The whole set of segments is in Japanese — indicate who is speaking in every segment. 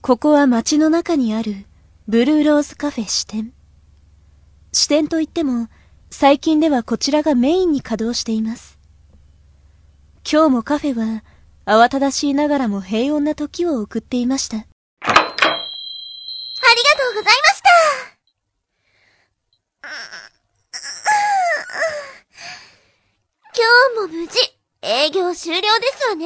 Speaker 1: ここは街の中にあるブルーローズカフェ支店。支店といっても最近ではこちらがメインに稼働しています。今日もカフェは慌ただしいながらも平穏な時を送っていました。あり
Speaker 2: がとうございました。今日も無事営業終了ですわね。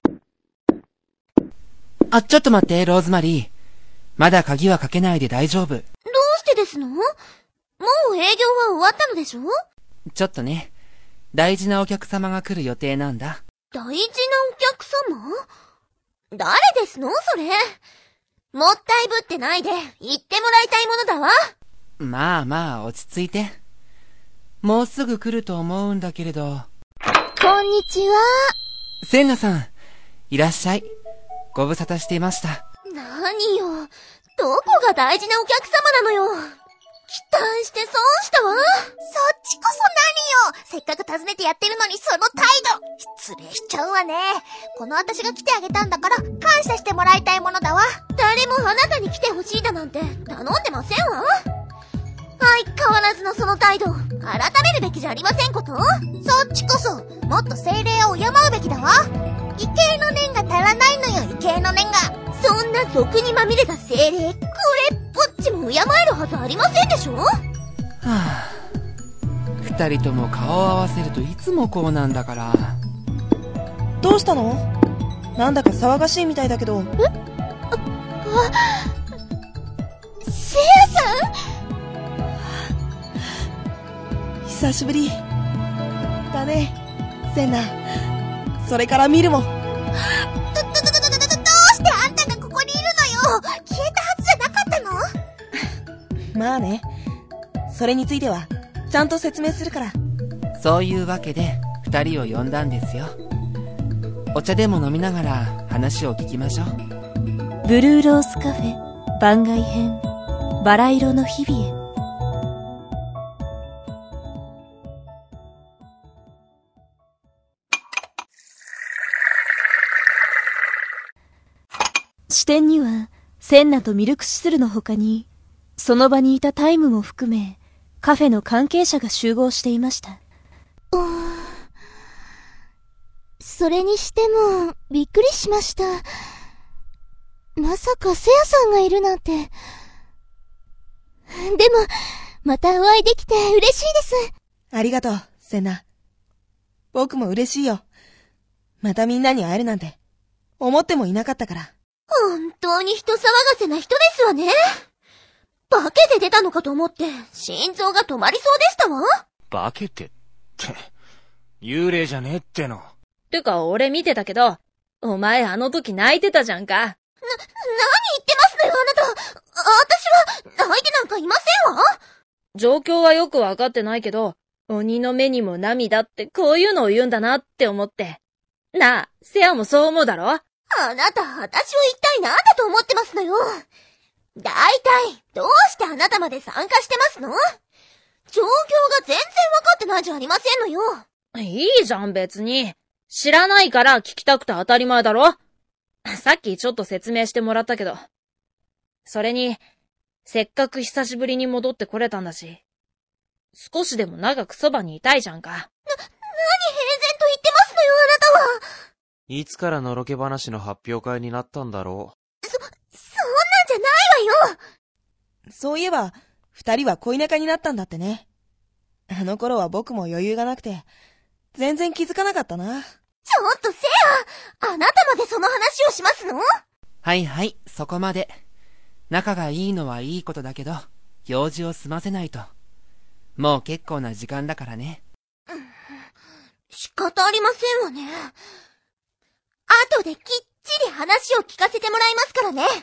Speaker 3: ちょっと待って、ローズマリー。まだ鍵はかけないで大丈夫。どう
Speaker 2: してですの？もう営業は終わったのでしょ？
Speaker 3: ちょっとね、大事なお客様が来る予定なんだ。
Speaker 2: 大事なお客様？誰ですのそれ。もったいぶってないで言ってもらいたいものだわ。
Speaker 3: まあまあ、落ち着いて。もうすぐ来ると思うんだけれど。
Speaker 2: こんにちは。
Speaker 3: センナさん、いらっしゃい。ご無沙汰していました。
Speaker 2: 何よ、どこが大事なお客様なのよ。期待して損したわ。そっちこそ何よ。せっかく訪ねてやってるのにその態度。失礼しちゃうわね。この私が来てあげたんだから感謝してもらいたいものだわ。誰もあなたに来てほしいだなんて頼んでませんわ。相変わらずのその態度、改めるべきじゃありませんこと？そっちこそ、もっと精霊を敬うべきだわ。畏敬の念が足らないのよ、畏敬の念が。そんな俗にまみれた精霊、これっぽっちも敬えるはずありませんでしょ？
Speaker 3: 二人とも顔を合わせるといつもこうなんだから。
Speaker 4: どうしたの？なんだか騒がしいみたいだけど。
Speaker 2: セイヤさん？
Speaker 4: 久しぶりだね、センナ。それから見るも。どう
Speaker 2: してあんたがここにいるのよ。消えたはずじゃなかったの？
Speaker 4: まあね、それについてはちゃんと説明するから。
Speaker 3: そういうわけで二人を呼んだんですよ。お茶でも飲みながら話を聞きましょう。
Speaker 1: ブルーローズカフェ番外編、バラ色の日々へ。支店にはセンナとミルクシスルの他に、その場にいたタイムも含めカフェの関係者が集合していました。
Speaker 2: それにしてもびっくりしました。まさかセヤさんがいるなんて。でもまたお会いできて嬉しいです。
Speaker 4: ありがとう、センナ。僕も嬉しいよ。またみんなに会えるなんて思ってもいなかったから。
Speaker 2: 本当に人騒がせな人ですわね。化けて出たのかと思って心臓が止まりそうでしたわ。
Speaker 5: 化けてって、幽霊じゃねえっての。
Speaker 6: てか俺見てたけど、お前あの時泣いてたじゃんか。
Speaker 2: 何言ってますのよあなた。私は泣いてなんかいませんわ。
Speaker 6: 状況はよくわかってないけど、鬼の目にも涙ってこういうのを言うんだなって思って。なあ、セヤもそう思うだろ？
Speaker 2: あなた、私を一体何だと思ってますのよ。だいたい、どうしてあなたまで参加してますの？状況が全然わかってないじゃありませんのよ。
Speaker 6: いいじゃん別に。知らないから聞きたくて当たり前だろ？さっきちょっと説明してもらったけど。それに、せっかく久しぶりに戻ってこれたんだし、少しでも長くそばにいたいじゃんか。
Speaker 2: 何平然と言ってますのよあなたは。
Speaker 5: いつからのろけ話の発表会になったんだろう。
Speaker 2: そんなんじゃないわよ。
Speaker 4: そういえば、二人は恋仲になったんだってね。あの頃は僕も余裕がなくて、全然気づかなかったな。
Speaker 2: ちょっとセヤ、あなたまでその話をしますの？
Speaker 3: はいはい、そこまで。仲がいいのはいいことだけど、用事を済ませないと。もう結構な時間だからね。
Speaker 2: 仕方ありませんわね。後できっちり話を聞かせてもらいますからね。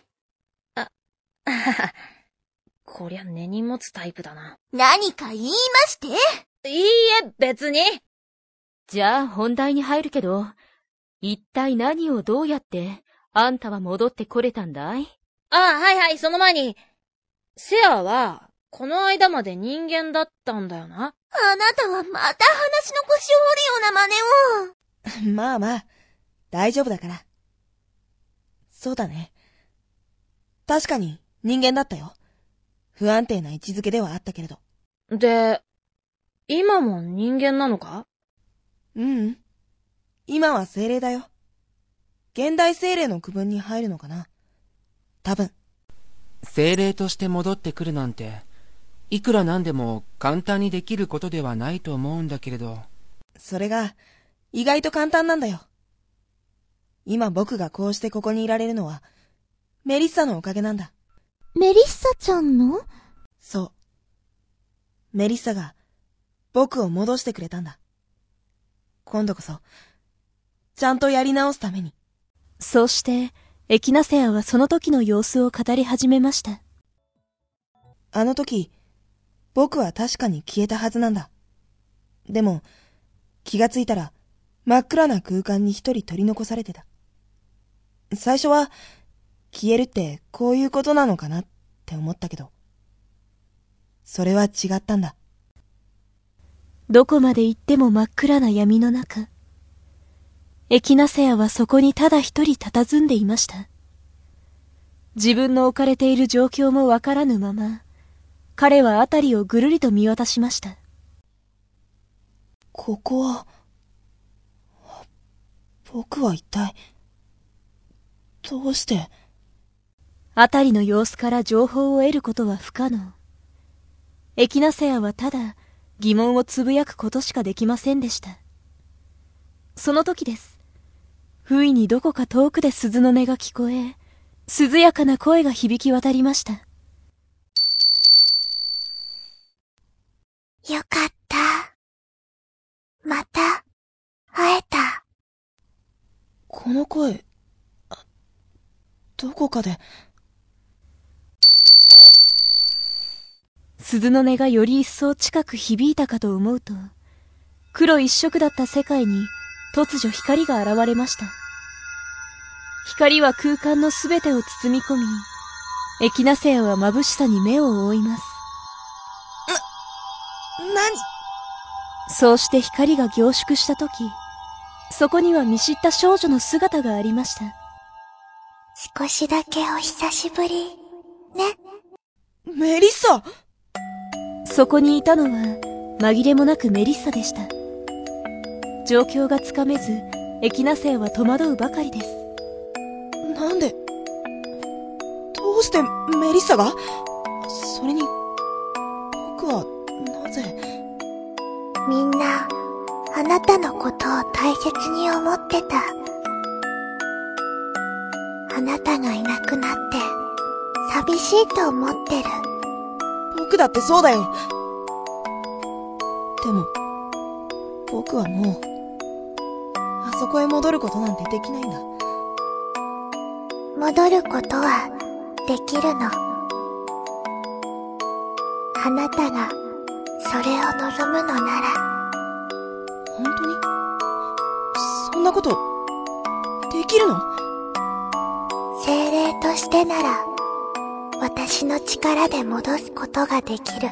Speaker 6: こりゃ根に持つタイプだな。
Speaker 2: 何か言いまして？
Speaker 6: いいえ、別に。
Speaker 7: じゃあ本題に入るけど、一体何をどうやってあんたは戻ってこれたんだい？
Speaker 6: はいはい、その前に、セヤは、この間まで人間だったんだよな。
Speaker 2: あなたはまた話の腰を折るような真似を。
Speaker 4: まあまあ、大丈夫だから。そうだね。 確かに人間だったよ。不安定な位置づけではあったけれど。
Speaker 6: で、今も人間なのか？
Speaker 4: ううん。今は精霊だよ。現代精霊の区分に入るのかな。多分。
Speaker 3: 精霊として戻ってくるなんて、いくらなんでも簡単にできることではないと思うんだけれど。
Speaker 4: それが、意外と簡単なんだよ。今僕がこうしてここにいられるのは、メリッサのおかげなんだ。
Speaker 2: メリッサちゃんの？
Speaker 4: そう。メリッサが、僕を戻してくれたんだ。今度こそ、ちゃんとやり直すために。
Speaker 1: そうして、エキナセアはその時の様子を語り始めました。
Speaker 4: あの時、僕は確かに消えたはずなんだ。でも、気がついたら、真っ暗な空間に一人取り残されてた。最初は、消えるってこういうことなのかなって思ったけど、それは違ったんだ。
Speaker 1: どこまで行っても真っ暗な闇の中、エキナセアはそこにただ一人佇んでいました。自分の置かれている状況もわからぬまま、彼は辺りをぐるりと見渡しました。
Speaker 4: ここは、僕は一体、どうして。
Speaker 1: 辺りの様子から情報を得ることは不可能。エキナセアはただ疑問をつぶやくことしかできませんでした。その時です。不意にどこか遠くで鈴の音が聞こえ、涼やかな声が響き渡りました。
Speaker 2: よかった。また、会えた。
Speaker 4: この声、どこかで。
Speaker 1: 鈴の音がより一層近く響いたかと思うと、黒一色だった世界に突如光が現れました。光は空間のすべてを包み込み、エキナセアは眩しさに目を覆います。
Speaker 4: 何？
Speaker 1: そうして光が凝縮したとき、そこには見知った少女の姿がありました。
Speaker 2: 少しだけお久しぶり、ね。
Speaker 4: メリッサ！
Speaker 1: そこにいたのは紛れもなくメリッサでした。状況がつかめず、エキナセアは戸惑うばかりです。
Speaker 4: なんで、どうしてメリッサが？それに、僕はなぜ。
Speaker 2: みんな、あなたのことを大切に思ってた。あなたがいなくなって、寂しいと思ってる。
Speaker 4: 僕だってそうだよ。でも、僕はもう、あそこへ戻ることなんてできないんだ。
Speaker 2: 戻ることは、できるの。あなたが、それを望むのなら。
Speaker 4: 本当に？そんなこと、できるの？
Speaker 2: 精霊としてなら、私の力で戻すことができる。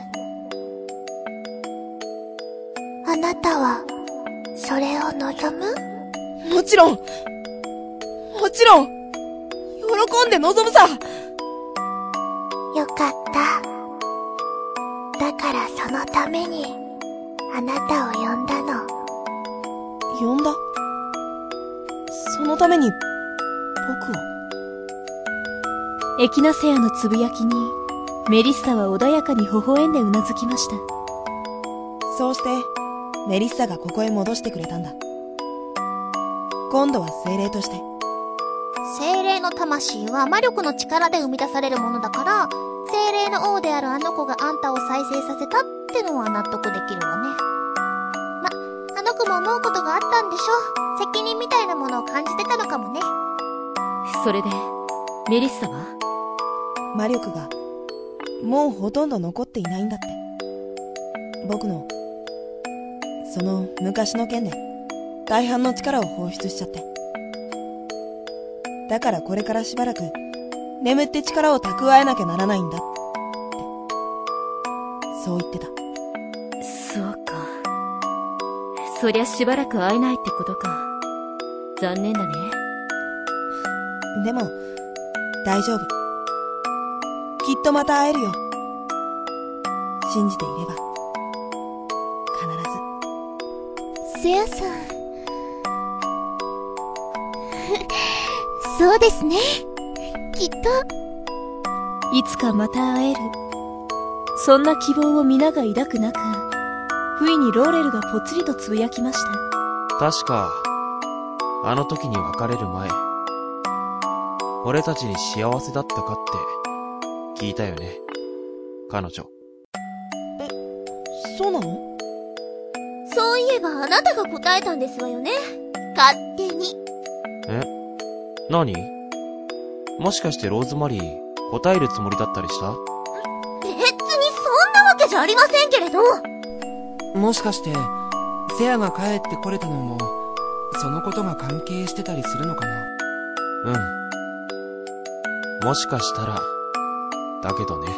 Speaker 2: あなたは、それを望む？
Speaker 4: もちろん！もちろん！喜んで望むさ！
Speaker 2: よかった。だからそのために、あなたを呼んだの。
Speaker 4: 呼んだ？そのために、僕を。
Speaker 1: エキナセアのつぶやきに、メリッサは穏やかに微笑んでうなずきました。
Speaker 4: そうして、メリッサがここへ戻してくれたんだ。今度は精霊として。
Speaker 2: 精霊の魂は魔力の力で生み出されるものだから、精霊の王であるあの子があんたを再生させたってのは納得できるわね。あの子も思うことがあったんでしょ。責任みたいなものを感じてたのかもね。
Speaker 7: それで、メリッサは？
Speaker 4: 魔力が、もうほとんど残っていないんだって。僕の、その昔の件で、大半の力を放出しちゃって。だからこれからしばらく、眠って力を蓄えなきゃならないんだって。そう言ってた。
Speaker 7: そうか。そりゃしばらく会えないってことか。残念だね。
Speaker 4: でも、大丈夫。 きっとまた会えるよ。信じていれば、必ず。
Speaker 2: セアさん。そうですね。きっと。
Speaker 1: いつかまた会える。そんな希望を皆が抱く中、不意にローレルがぽつりとつぶやきました。
Speaker 5: 確か、あの時に別れる前、俺たちに幸せだったかって聞いたよね、彼女。
Speaker 4: そうなの？
Speaker 2: そういえばあなたが答えたんですわよね。勝手に。
Speaker 5: 何？もしかしてローズマリー、答えるつもりだったりした？
Speaker 2: 別にそんなわけじゃありませんけれど。
Speaker 3: もしかして、セアが帰ってこれたのも、そのことが関係してたりするのかな？
Speaker 5: もしかしたら、だけどね。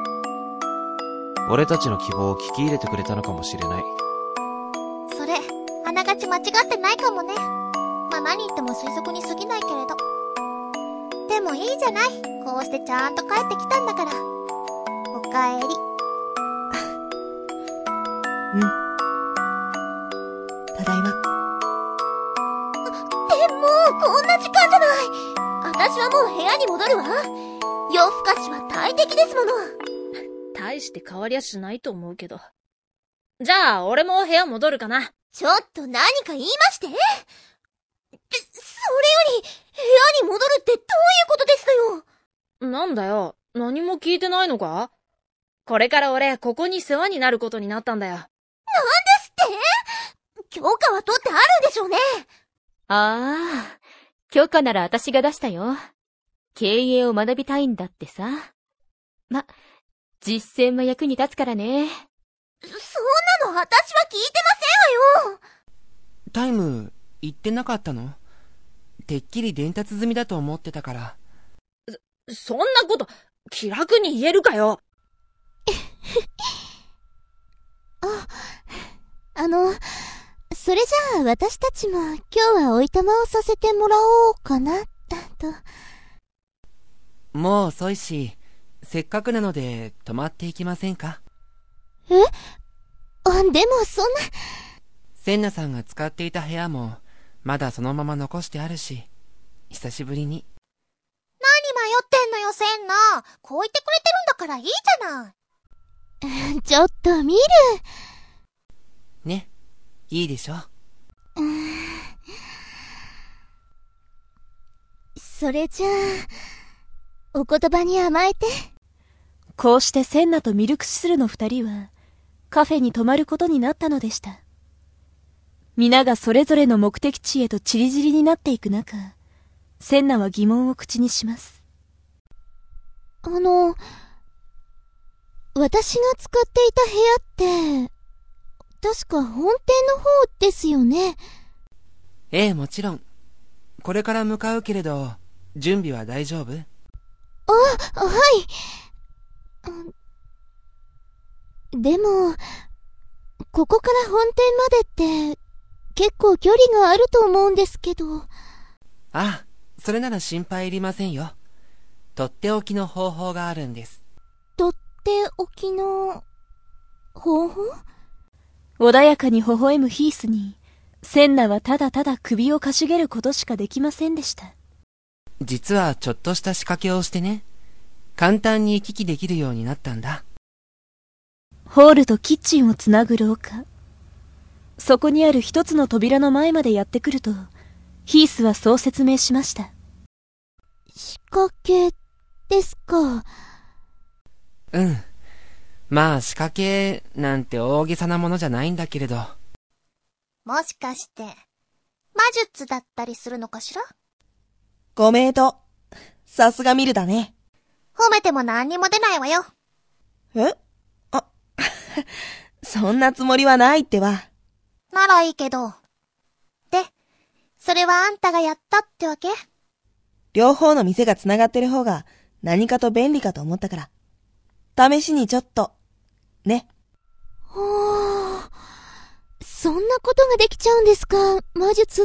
Speaker 5: 俺たちの希望を聞き入れてくれたのかもしれない。
Speaker 2: それ、あながち間違ってないかもね。まあ何言っても推測に過ぎないけれど。でもいいじゃない。こうしてちゃんと帰ってきたんだから。おかえり。
Speaker 4: ただいま。
Speaker 2: でも、こんな時間じゃない。私はもう部屋に戻るわ。夜更かしは大敵ですもの。
Speaker 6: 大して変わりゃしないと思うけど。じゃあ、俺も部屋戻るかな。
Speaker 2: ちょっと何か言いまして。それより、部屋に戻るってどういうことですのよ。
Speaker 6: なんだよ、何も聞いてないのか？これから俺、ここに世話になることになったんだよ。
Speaker 2: なんですって？許可は取ってあるんでしょうね。
Speaker 7: ああ、許可なら私が出したよ。経営を学びたいんだってさ。ま、実践は役に立つからね。
Speaker 2: そんなの私は聞いてませんわよ。
Speaker 3: タイム、言ってなかったの？てっきり伝達済みだと思ってたから。
Speaker 6: そんなこと、気楽に言えるかよ。
Speaker 2: それじゃあ私たちも今日はおいとまをさせてもらおうかな、と。
Speaker 3: もう遅いし、せっかくなので泊まっていきませんか？
Speaker 2: でもそんな。
Speaker 3: センナさんが使っていた部屋も、まだそのまま残してあるし、久しぶりに。
Speaker 2: 何迷ってんのよ、センナ。こう言ってくれてるんだからいいじゃない。ちょっと見る。
Speaker 3: ね、いいでしょ。
Speaker 2: それじゃあ、お言葉に甘えて。
Speaker 1: こうしてセンナとミルクシスルの二人は、カフェに泊まることになったのでした。皆がそれぞれの目的地へと散り散りになっていく中、センナは疑問を口にします。
Speaker 2: 私が使っていた部屋って、確か本店の方ですよね。
Speaker 3: ええ、もちろん。これから向かうけれど、準備は大丈夫？
Speaker 2: はい。でも、ここから本店までって、結構距離があると思うんですけど。
Speaker 3: あ、それなら心配いりませんよ。とっておきの方法があるんです。
Speaker 2: とっておきの、方法？
Speaker 1: 穏やかに微笑むヒースに、センナはただただ首をかしげることしかできませんでした。
Speaker 3: 実はちょっとした仕掛けをしてね、簡単に行き来できるようになったんだ。
Speaker 1: ホールとキッチンをつなぐ廊下。そこにある一つの扉の前までやってくると、ヒースはそう説明しました。
Speaker 2: 仕掛けですか。
Speaker 3: うん。まあ仕掛けなんて大げさなものじゃないんだけれど。
Speaker 2: もしかして、魔術だったりするのかしら？
Speaker 4: ご名答。さすがミルだね。
Speaker 2: 褒めても何にも出ないわよ。
Speaker 4: え？そんなつもりはないってば。
Speaker 2: ならいいけど。で、それはあんたがやったってわけ？
Speaker 4: 両方の店がつながってる方が何かと便利かと思ったから。試しにちょっと。ね。
Speaker 2: そんなことができちゃうんですか、魔術って。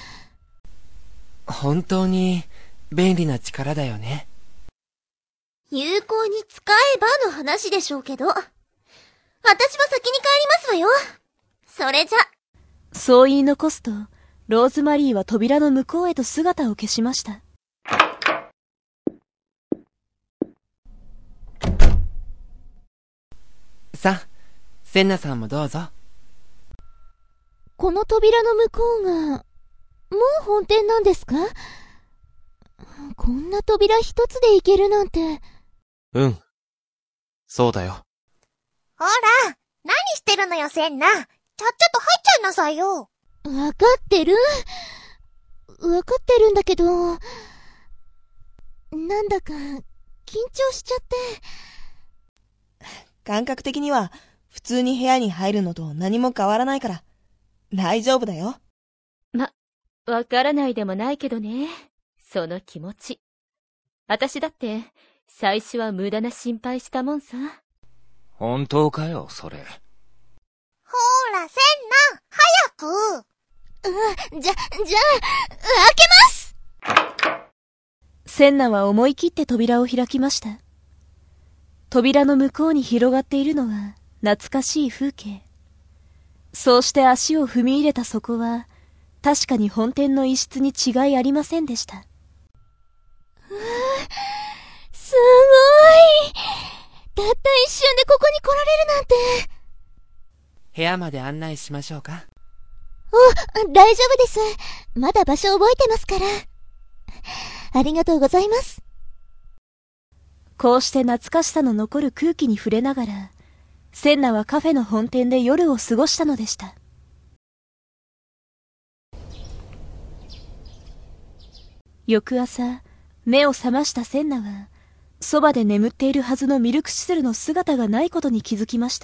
Speaker 3: 本当に便利な力だよね。
Speaker 2: 有効に使えばの話でしょうけど。私は先に帰りますわよ。それじゃ。
Speaker 1: そう言い残すと、ローズマリーは扉の向こうへと姿を消しました。
Speaker 3: さあ、センナさんもどうぞ。
Speaker 2: この扉の向こうが、もう本店なんですか？こんな扉一つで行けるなんて。
Speaker 5: うん。そうだよ。
Speaker 2: ほら、何してるのよ、センナ。ちゃっちゃと入っちゃいなさいよ。わかってるんだけど、なんだか、緊張しちゃって。
Speaker 4: 感覚的には、普通に部屋に入るのと何も変わらないから、大丈夫だよ。
Speaker 7: わからないでもないけどね。その気持ち。私だって、最初は無駄な心配したもんさ。
Speaker 8: 本当かよ、それ。
Speaker 2: ほら、センナ、早く。じゃあ、開けます。
Speaker 1: センナは思い切って扉を開きました。扉の向こうに広がっているのは懐かしい風景。そうして足を踏み入れたそこは、確かに本店の一室に違いありませんでした。
Speaker 2: すごい。たった一瞬でここに来られるなんて。
Speaker 3: 部屋まで案内しましょうか。
Speaker 2: 大丈夫です。まだ場所覚えてますから。ありがとうございます。
Speaker 1: こうして懐かしさの残る空気に触れながら、センナはカフェの本店で夜を過ごしたのでした。翌朝、目を覚ましたセンナは、そばで眠っているはずのミルクシスルの姿がないことに気づきました。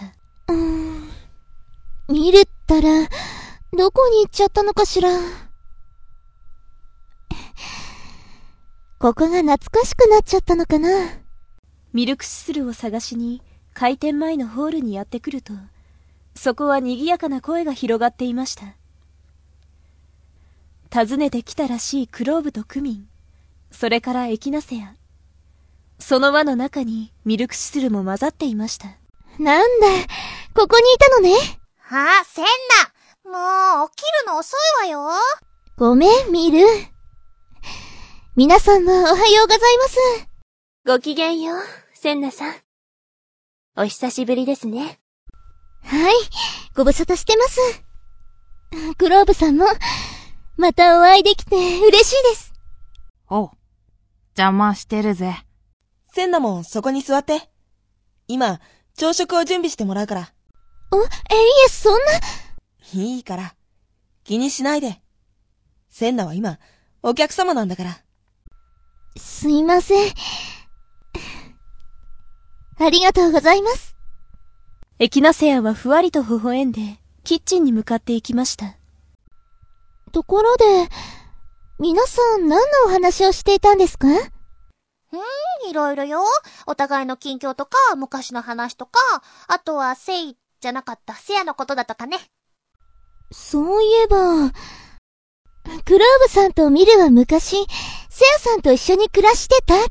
Speaker 2: ミルったら、どこに行っちゃったのかしら。ここが懐かしくなっちゃったのかな。
Speaker 1: ミルクシスルを探しに開店前のホールにやってくると、そこは賑やかな声が広がっていました。訪ねてきたらしいクローブとクミン、それからエキナセア。その輪の中にミルクシスルも混ざっていました。
Speaker 2: なんだ、ここにいたのね。センナ、もう起きるの遅いわよ。ごめん、ミル。皆さんもおはようございます。
Speaker 1: ごきげんよう、センナさん。お久しぶりですね。
Speaker 2: はい、ご無沙汰してます。クローブさんも、またお会いできて嬉しいです。
Speaker 9: おう、邪魔してるぜ。
Speaker 4: センナもそこに座って。今、朝食を準備してもらうから。
Speaker 2: いえ、そんな。
Speaker 4: いいから。気にしないで。センナは今、お客様なんだから。
Speaker 2: すいません。ありがとうございます。
Speaker 1: エキナセアはふわりと微笑んで、キッチンに向かっていきました。
Speaker 2: ところで、皆さん何のお話をしていたんですか？いろいろよ。お互いの近況とか、昔の話とか、あとはセイじゃなかったセアのことだとかね。そういえば、クローブさんとミルは昔、セアさんと一緒に暮らしてたって。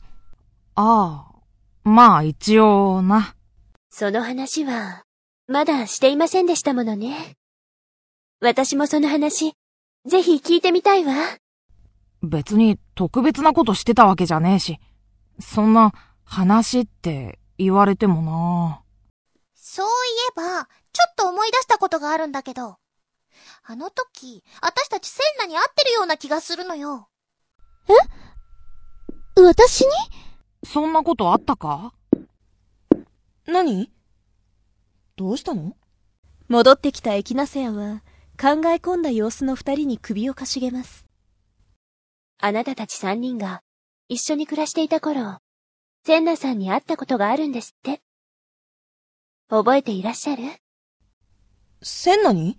Speaker 9: ああ、まあ一応な。
Speaker 1: その話は、まだしていませんでしたものね。私もその話、ぜひ聞いてみたいわ。
Speaker 9: 別に特別なことしてたわけじゃねえし、そんな話って言われてもな。
Speaker 2: そういえば、ちょっと思い出したことがあるんだけど、あの時、私たちセンナに会ってるような気がするのよ。私に？
Speaker 9: そんなことあったか？
Speaker 4: 何？どうしたの？
Speaker 1: 戻ってきたエキナセアは、考え込んだ様子の二人に首をかしげます。あなたたち三人が一緒に暮らしていた頃、センナさんに会ったことがあるんですって。覚えていらっしゃる？
Speaker 4: センナに？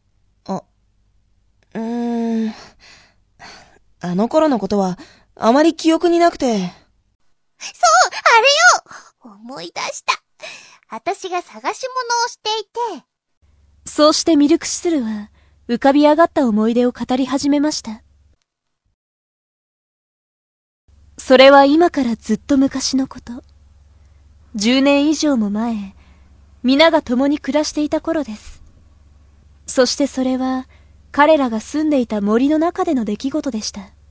Speaker 4: あの頃のことはあまり記憶になくて。
Speaker 2: そう、あれよ！思い出した。私が探し物をしていて。
Speaker 1: そうしてミルクシスルは浮かび上がった思い出を語り始めました。 それは今からずっと昔のこと。10年以上も前、皆が共に暮らしていた頃です。そしてそれは、彼らが住んでいた森の中での出来事でした。やだ、ど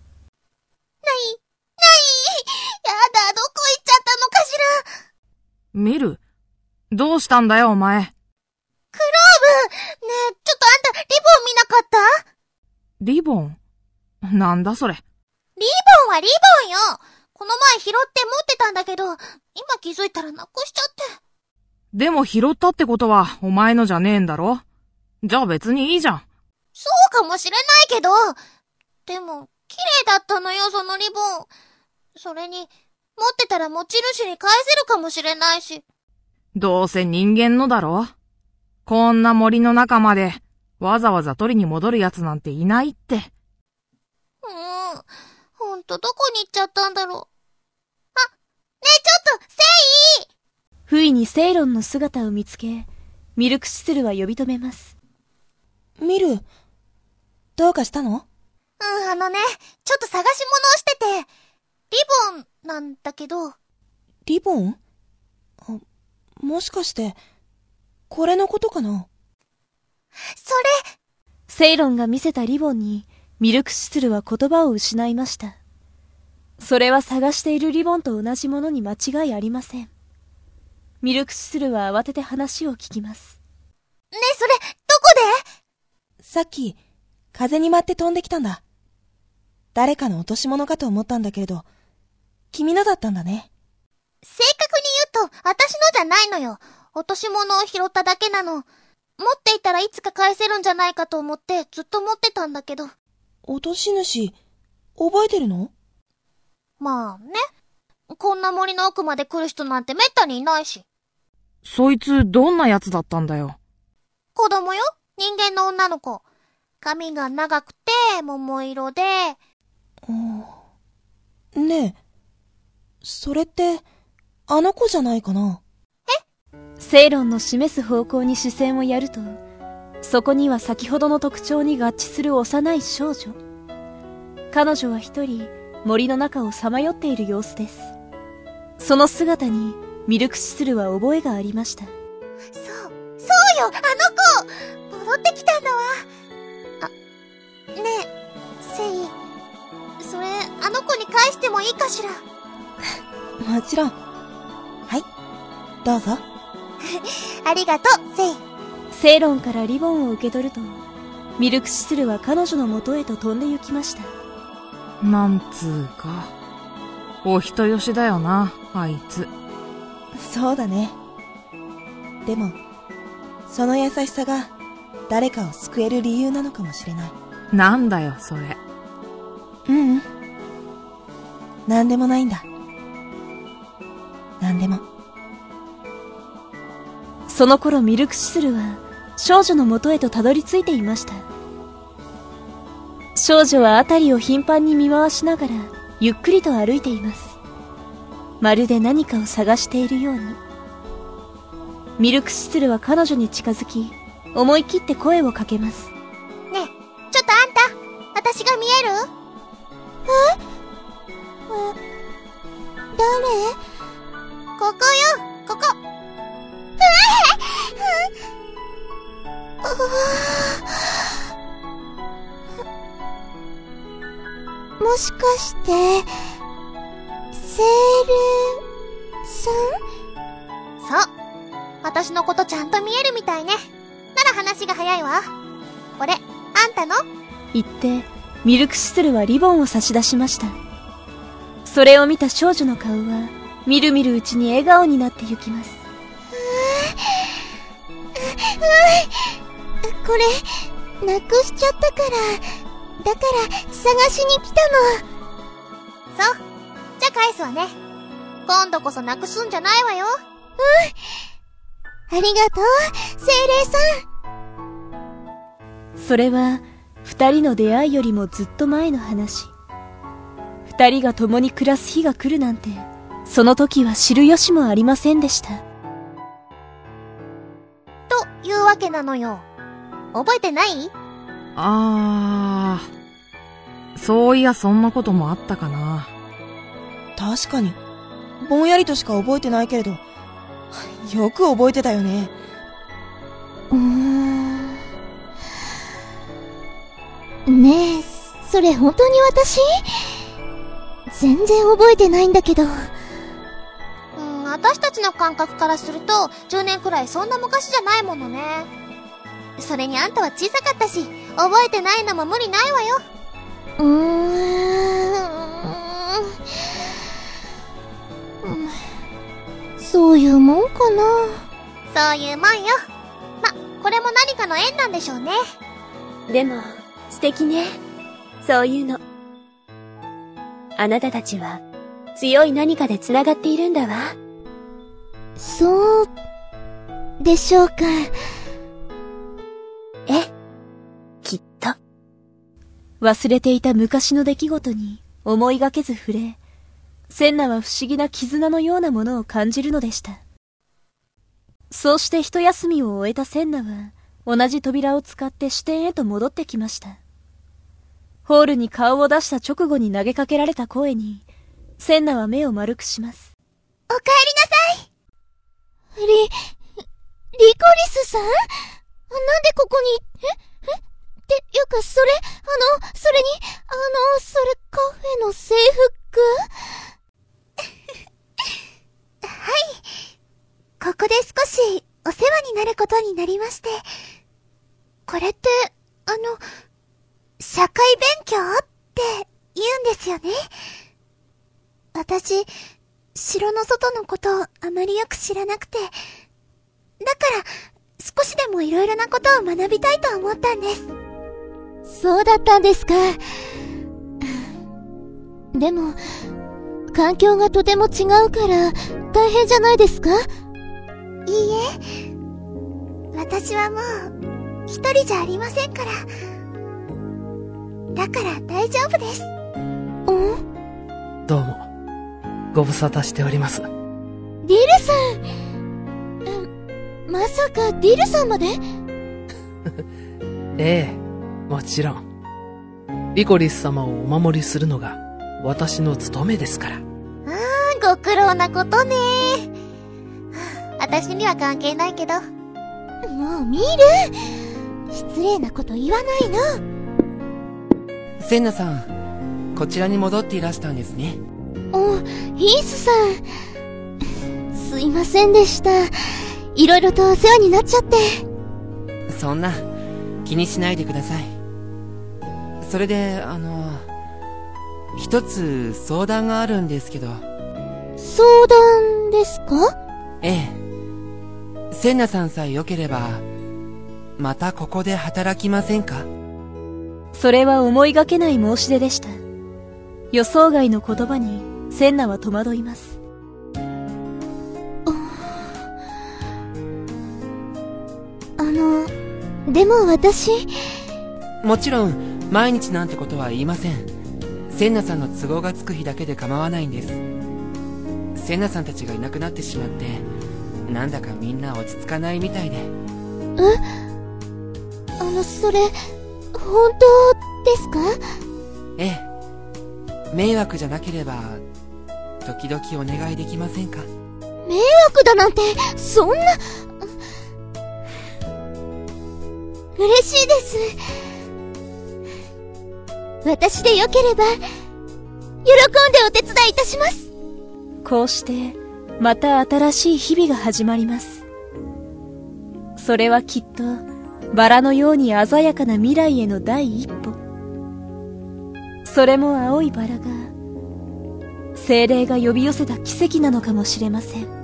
Speaker 2: こ行っちゃったのかしら。
Speaker 9: ミル、どうしたんだよお前。
Speaker 2: クローブ、ねえ、ちょっとあんたリボン見なかった？
Speaker 9: リボン？なんだそれ。
Speaker 2: リボンはリボンよ。この前拾って持ってたんだけど、今気づいたらなくしちゃって。
Speaker 9: でも拾ったってことはお前のじゃねえんだろ？じゃあ別にいいじゃん。
Speaker 2: そうかもしれないけど、でも綺麗だったのよそのリボン。それに持ってたら持ち主に返せるかもしれないし。
Speaker 9: どうせ人間のだろ？こんな森の中までわざわざ取りに戻るやつなんていないって。
Speaker 2: ほんとどこに行っちゃったんだろう。あ、ねえちょっと、セイ！
Speaker 1: 不意にセイロンの姿を見つけ、ミルクシスルは呼び止めます。
Speaker 4: ミル、どうかしたの？
Speaker 2: ちょっと探し物をしてて、リボンなんだけど。
Speaker 4: リボン？もしかして、これのことかな？
Speaker 2: それ！
Speaker 1: セイロンが見せたリボンに、ミルクシスルは言葉を失いました。それは探しているリボンと同じものに間違いありません。ミルクシスルは慌てて話を聞きます。
Speaker 2: ねえ、それ、どこで？
Speaker 4: さっき、風に舞って飛んできたんだ。誰かの落とし物かと思ったんだけれど、君のだったんだね。
Speaker 2: 正確に言うと、私のじゃないのよ。落とし物を拾っただけなの。持っていたらいつか返せるんじゃないかと思ってずっと持ってたんだけど。
Speaker 4: 落とし主、覚えてるの？
Speaker 2: まあね。こんな森の奥まで来る人なんてめったにいないし。
Speaker 9: そいつどんなやつだったんだよ。
Speaker 2: 子供よ。人間の女の子。髪が長くて桃色で。
Speaker 4: ねえ、それってあの子じゃないかな？
Speaker 1: セイロンの示す方向に視線をやると、そこには先ほどの特徴に合致する幼い少女。彼女は一人森の中をさまよっている様子です。その姿にミルクシスルは覚えがありました。
Speaker 2: そうよ、あの子！戻ってきたんだわ。ねえ、セイ。それ、あの子に返してもいいかしら？
Speaker 4: もちろん。はい、どうぞ。
Speaker 2: ありがとう、セイ。
Speaker 1: セイロンからリボンを受け取ると、ミルクシスルは彼女の元へと飛んで行きました。
Speaker 9: なんつうか、お人よしだよな、あいつ。
Speaker 4: そうだね。でも、その優しさが誰かを救える理由なのかもしれない。
Speaker 9: なんだよ、それ。
Speaker 4: なんでもないんだ。なんでも。
Speaker 1: その頃ミルクシスルは少女の元へとたどり着いていました。少女は辺りを頻繁に見回しながらゆっくりと歩いています。まるで何かを探しているように。ミルクシスルは彼女に近づき、思い切って声をかけます。
Speaker 2: ねえ、ちょっとあんた、私が見える？誰？ここよ、ここ。もしかして、セールさん？そう。私のことちゃんと見えるみたいね。なら話が早いわ。これ、あんたの？
Speaker 1: 言って、ミルクシスルはリボンを差し出しました。それを見た少女の顔は、みるみるうちに笑顔になってゆきます。
Speaker 2: これ、なくしちゃったから、だから探しに来たの。そう。じゃあ返すわね。今度こそなくすんじゃないわよ。ありがとう、精霊さ
Speaker 1: ん。それは、二人の出会いよりもずっと前の話。二人が共に暮らす日が来るなんて、その時は知る由もありませんでした。
Speaker 2: というわけなのよ。覚えてない？
Speaker 9: そういやそんなこともあったかな。
Speaker 4: 確かに。ぼんやりとしか覚えてないけれど、よく覚えてたよね。
Speaker 2: ねえ、それ本当に私？全然覚えてないんだけど。私たちの感覚からすると、10年くらいそんな昔じゃないものね。それにあんたは小さかったし、覚えてないのも無理ないわよ。そういうもんかな。そういうもんよ。これも何かの縁なんでしょうね。
Speaker 1: でも、素敵ね。そういうの。あなたたちは、強い何かで繋がっているんだわ。
Speaker 2: そう、でしょうか。
Speaker 1: きっと。忘れていた昔の出来事に思いがけず触れ、センナは不思議な絆のようなものを感じるのでした。そうして一休みを終えたセンナは、同じ扉を使って支店へと戻ってきました。ホールに顔を出した直後に投げかけられた声に、センナは目を丸くします。
Speaker 2: おかえりなさい。リコリスさん？なんでここに、っていうか、それに、それカフェの制服？はい。ここで少しお世話になることになりまして。これって、社会勉強って言うんですよね。私、城の外のことをあまりよく知らなくて、だから少しでもいろいろなことを学びたいと思ったんです。そうだったんですか。でも、環境がとても違うから大変じゃないですか？いいえ、私はもう一人じゃありませんから。だから大丈夫です。
Speaker 10: どうも、ご無沙汰しております。
Speaker 2: ディルさん。まさかディルさんまで？
Speaker 10: ええ、もちろん。リコリス様をお守りするのが私の務めですから。
Speaker 2: ご苦労なことね。私には関係ないけど。もうミル、失礼なこと言わないの。
Speaker 3: センナさん、こちらに戻っていらしたんですね。
Speaker 2: ヒースさん。すいませんでした。いろいろとお世話になっちゃって。
Speaker 3: そんな、気にしないでください。それで、一つ相談があるんですけど。
Speaker 2: 相談ですか？
Speaker 3: ええ。センナさんさえ良ければ、またここで働きませんか？
Speaker 1: それは思いがけない申し出でした。予想外の言葉にセンナは戸惑います。
Speaker 2: でも私、
Speaker 3: もちろん毎日なんてことは言いません。センナさんの都合がつく日だけで構わないんです。センナさんたちがいなくなってしまって、なんだかみんな落ち着かないみたいで。
Speaker 2: それ本当ですか？
Speaker 3: ええ。迷惑じゃなければ時々お願いできませんか？
Speaker 2: 迷惑だなんて、そんな。嬉しいです。私でよければ、喜んでお手伝いいたします。
Speaker 1: こうして、また新しい日々が始まります。それはきっと、バラのように鮮やかな未来への第一歩。それも青いバラが、精霊が呼び寄せた奇跡なのかもしれません。